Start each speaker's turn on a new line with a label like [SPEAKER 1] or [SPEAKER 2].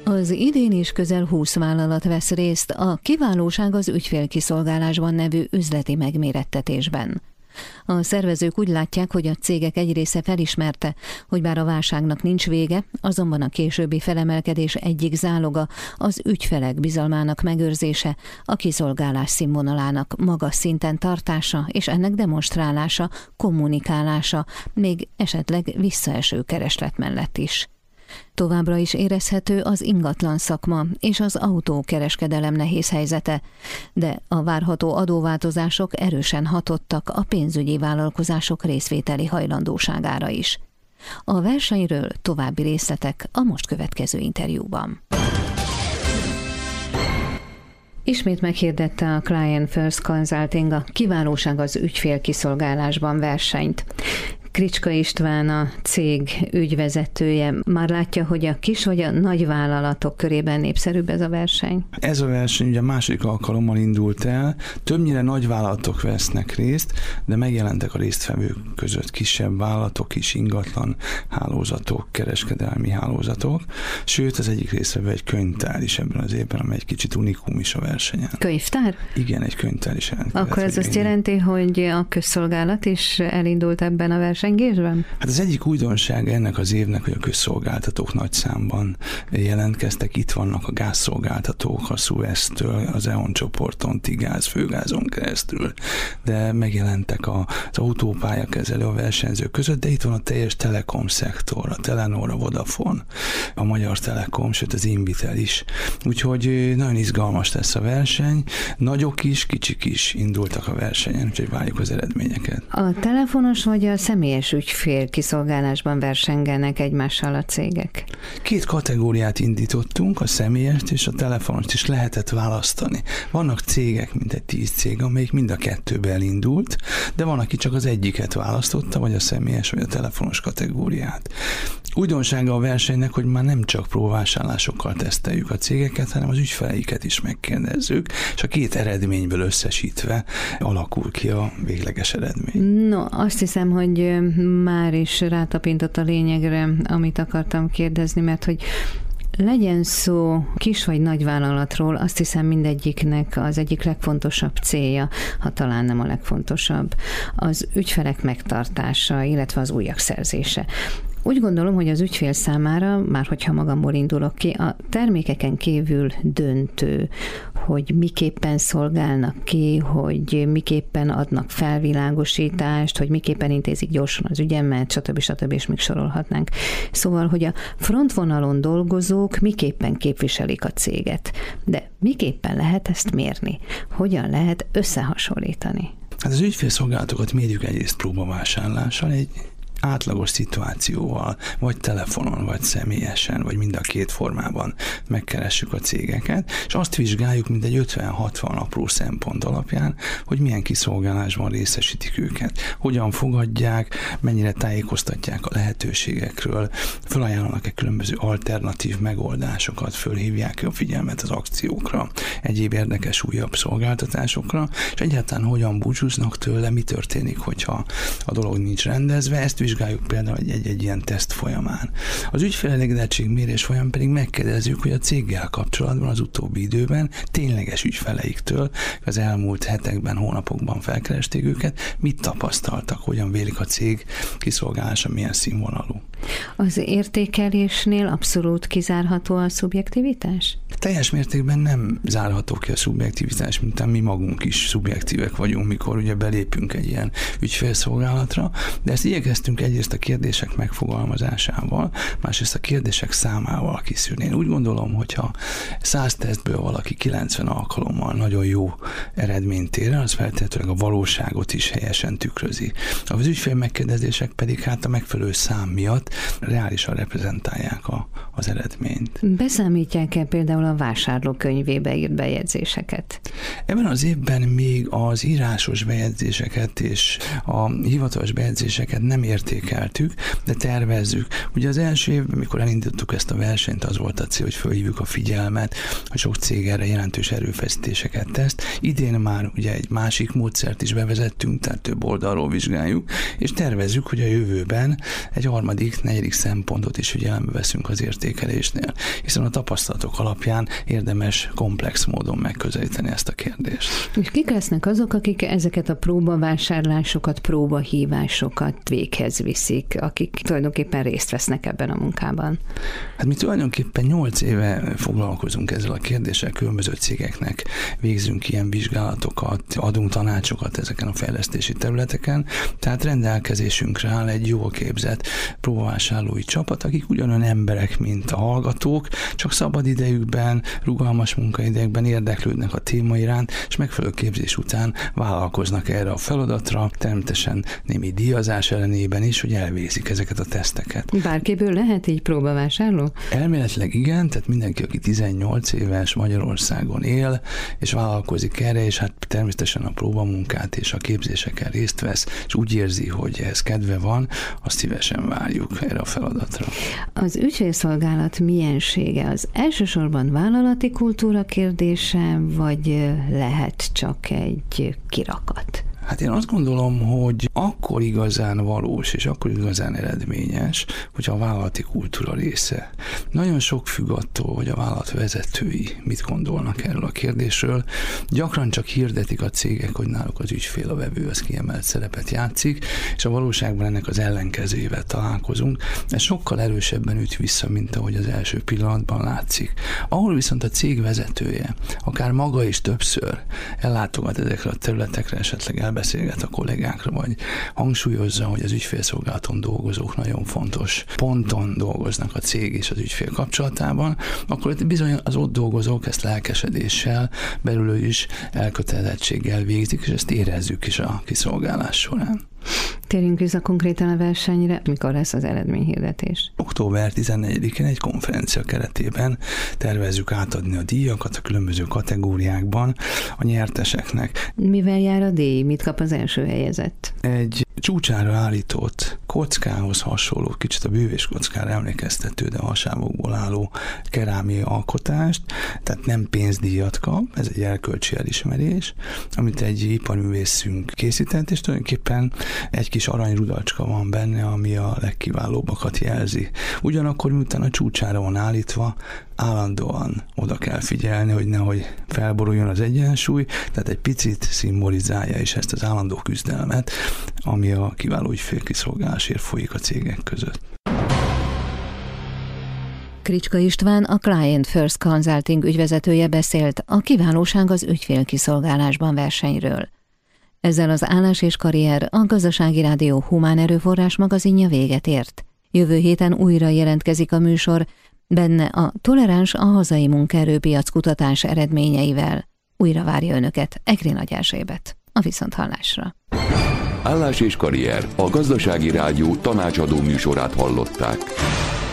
[SPEAKER 1] Az idén is közel 20 vállalat vesz részt a Kiválóság az ügyfélkiszolgálásban nevű üzleti megmérettetésben. A szervezők úgy látják, hogy a cégek egy része felismerte, hogy bár a válságnak nincs vége, azonban a későbbi felemelkedés egyik záloga az ügyfelek bizalmának megőrzése, a kiszolgálás színvonalának magas szinten tartása és ennek demonstrálása, kommunikálása, még esetleg visszaeső kereslet mellett is. Továbbra is érezhető az ingatlan szakma és az autókereskedelem nehéz helyzete, de a várható adóváltozások erősen hatottak a pénzügyi vállalkozások részvételi hajlandóságára is. A versenyről további részletek a most következő interjúban. Ismét meghirdette a Client First Consulting a Kiválóság az ügyfélkiszolgálásban versenyt. Kricska István, a cég ügyvezetője, már látja, hogy a kis vagy a nagy vállalatok körében népszerűbb ez a verseny?
[SPEAKER 2] Ez a verseny ugye második alkalommal indult el, többnyire nagy vállalatok vesznek részt, de megjelentek a résztvevők között kisebb vállalatok is, ingatlan hálózatok, kereskedelmi hálózatok, sőt az egyik résztvevő egy könyvtár is ebben az évben, amely egy kicsit unikum is a versenyen.
[SPEAKER 1] Könyvtár?
[SPEAKER 2] Igen, egy könyvtár is jelentkezett.
[SPEAKER 1] Akkor ez azt jelenti, hogy a közszolgálat is elindult ebben a versenyben? Hát
[SPEAKER 2] az egyik újdonsága ennek az évnek, hogy a közszolgáltatók nagy számban jelentkeztek. Itt vannak a gázszolgáltatók, a Suez-től, az E.ON csoporton, Tigáz, Főgázon keresztül, de megjelentek az autópályakezelő a versenyzők között, de itt van a teljes telekom szektor, a Telenor, a Vodafone, a Magyar Telekom, sőt az Invitel is. Úgyhogy nagyon izgalmas lesz a verseny. Nagyok is, kicsik is indultak a versenyen, úgyhogy várjuk az eredményeket.
[SPEAKER 1] A telefonos vagy a személyes ügyfélkiszolgálásban versengenek egymással a cégek?
[SPEAKER 2] 2 kategóriát indítottunk, a személyest és a telefonost is lehetett választani. Vannak cégek, mintegy 10 cég, amelyik mind a kettőbe elindult, de van, aki csak az egyiket választotta, vagy a személyes, vagy a telefonos kategóriát. Újdonsága a versenynek, hogy már nem csak próbavásárlásokkal teszteljük a cégeket, hanem az ügyfeleiket is megkérdezzük, és a 2 eredményből összesítve alakul ki a végleges eredmény.
[SPEAKER 1] No, azt hiszem, hogy már is rátapintott a lényegre, amit akartam kérdezni, mert hogy legyen szó kis vagy nagy vállalatról, azt hiszem mindegyiknek az egyik legfontosabb célja, ha talán nem a legfontosabb, az ügyfelek megtartása, illetve az újak szerzése. Úgy gondolom, hogy az ügyfél számára, már hogyha magamból indulok ki, a termékeken kívül döntő, hogy miképpen szolgálnak ki, hogy miképpen adnak felvilágosítást, hogy miképpen intézik gyorsan az ügyemet, stb. És még sorolhatnánk. Szóval, hogy a frontvonalon dolgozók miképpen képviselik a céget, de miképpen lehet ezt mérni? Hogyan lehet összehasonlítani?
[SPEAKER 2] Hát az ügyfélszolgálatokat mérjük egyrészt próbavásárlással, egy átlagos szituációval, vagy telefonon, vagy személyesen, vagy mind a 2 formában megkeressük a cégeket, és azt vizsgáljuk, mint egy 50-60 apró szempont alapján, hogy milyen kiszolgálásban részesítik őket, hogyan fogadják, mennyire tájékoztatják a lehetőségekről, felajánlanak-e különböző alternatív megoldásokat, fölhívják a figyelmet az akciókra, egyéb érdekes újabb szolgáltatásokra, és egyáltalán hogyan búcsúznak tőle, mi történik, hogyha a dolog nincs rendezve. Ezt vizsgáljuk például egy ilyen teszt folyamán. Az ügyfelelégedettségmérés folyamán pedig megkérdezzük, hogy a céggel kapcsolatban az utóbbi időben tényleges ügyfeleiktől, az elmúlt hetekben, hónapokban felkeresték őket, mit tapasztaltak, hogyan vélik a cég kiszolgálása, milyen színvonalú.
[SPEAKER 1] Az értékelésnél abszolút kizárható a szubjektivitás?
[SPEAKER 2] Teljes mértékben nem zárható ki a szubjektivitás, mint mi magunk is szubjektívek vagyunk, mikor ugye belépünk egy ilyen ügyfélszolgálatra, de ezt igyekeztünk egyrészt a kérdések megfogalmazásával, másrészt a kérdések számával kiszűrni. Én úgy gondolom, hogyha 100 tesztből valaki 90 alkalommal nagyon jó eredményt ér el, az feltétlenül a valóságot is helyesen tükrözi. Az ügyfél megkérdezések pedig hát a megfelelő szám miatt reálisan reprezentálják az eredményt.
[SPEAKER 1] Beszámítják-e például a vásárlókönyvébe írt bejegyzéseket?
[SPEAKER 2] Ebben az évben még az írásos bejegyzéseket és a hivatalos bejegyzéseket nem értékeltük, de tervezzük. Ugye az első évben, amikor elindítottuk ezt a versenyt, az volt a cél, hogy fölhívjuk a figyelmet, hogy sok cég erre jelentős erőfeszítéseket tesz. Idén már ugye egy másik módszert is bevezettünk, tehát több oldalról vizsgáljuk, és tervezzük, hogy a jövőben egy harmadik, negyedik szempontot is figyelembe veszünk az értékelésnél, hiszen a tapasztalatok alapján érdemes komplex módon megközelíteni ezt a kérdést.
[SPEAKER 1] És kik lesznek azok, akik ezeket a próbavásárlásokat, próbahívásokat véghez viszik, akik tulajdonképpen részt vesznek ebben a munkában?
[SPEAKER 2] Hát mi tulajdonképpen 8 éve foglalkozunk ezzel a kérdéssel, különböző cégeknek végzünk ilyen vizsgálatokat, adunk tanácsokat ezeken a fejlesztési területeken, tehát rendelkezésünkre áll egy jól képzett próbavásárlói csapat, akik ugyanolyan emberek, mint a hallgatók, csak szabad idejükben, rugalmas munkaidejükben érdeklődnek a téma iránt, és megfelelő képzés után vállalkoznak erre a feladatra, természetesen némi díjazás ellenében is, hogy elvégzik ezeket a teszteket.
[SPEAKER 1] Bárkiből lehet így próbavásárló?
[SPEAKER 2] Elméletileg igen, tehát mindenki, aki 18 éves Magyarországon él, és vállalkozik erre, és hát természetesen a próbamunkát és a képzéseken részt vesz, és úgy érzi, hogy ez kedve van, azt szívesen várjuk erre a feladatra.
[SPEAKER 1] Az ügyfélszolgálat miensége az elsősorban vállalati kultúra kérdése, vagy lehet csak egy kirakat?
[SPEAKER 2] Hát én azt gondolom, hogy akkor igazán valós és akkor igazán eredményes, hogyha a vállalati kultúra része. Nagyon sok függ attól, hogy a vállalat vezetői mit gondolnak erről a kérdésről. Gyakran csak hirdetik a cégek, hogy náluk az ügyfél, a vevő az kiemelt szerepet játszik, és a valóságban ennek az ellenkezőjével találkozunk. Ez sokkal erősebben üt vissza, mint ahogy az első pillanatban látszik. Ahol viszont a cég vezetője, akár maga is többször ellátogat ezekre a területekre, esetleg beszélget a kollégákra, vagy hangsúlyozza, hogy az ügyfélszolgálaton dolgozók nagyon fontos ponton dolgoznak a cég és az ügyfél kapcsolatában, akkor bizony az ott dolgozók ezt lelkesedéssel, belül is elkötelezettséggel végzik, és ezt érezzük is a kiszolgálás során.
[SPEAKER 1] Térjünk vissza konkrétan a versenyre. Mikor lesz az eredményhirdetés?
[SPEAKER 2] Október 14-én egy konferencia keretében tervezzük átadni a díjakat a különböző kategóriákban a nyerteseknek.
[SPEAKER 1] Mivel jár a díj? Mit kap az első helyezett?
[SPEAKER 2] Egy csúcsára állított kockához hasonló, kicsit a bűvéskockára emlékeztető, de hasávokból álló kerámia alkotást, tehát nem pénzdíjat kap, ez egy erkölcsi elismerés, amit egy iparművészünk készített, és tulajdonképpen egy kis aranyrudacska van benne, ami a legkiválóbbakat jelzi. Ugyanakkor, miután a csúcsára van állítva, állandóan oda kell figyelni, hogy nehogy felboruljon az egyensúly, tehát egy picit szimbolizálja is ezt az állandó küzdelmet, ami a kiváló ügyfélkiszolgálásért folyik a cégek között.
[SPEAKER 1] Kricska István, a Client First Consulting ügyvezetője beszélt a Kiválóság az ügyfélkiszolgálásban versenyről. Ezzel az Állás és Karrier, a Gazdasági Rádió humán erőforrás magazinja véget ért. Jövő héten újra jelentkezik a műsor, benne a toleráns a hazai munkaerőpiac kutatás eredményeivel. Újra várja önöket Egri Nagy Erzsébet. A viszonthallásra.
[SPEAKER 3] Állás és Karrier, a Gazdasági Rádió tanácsadó műsorát hallották.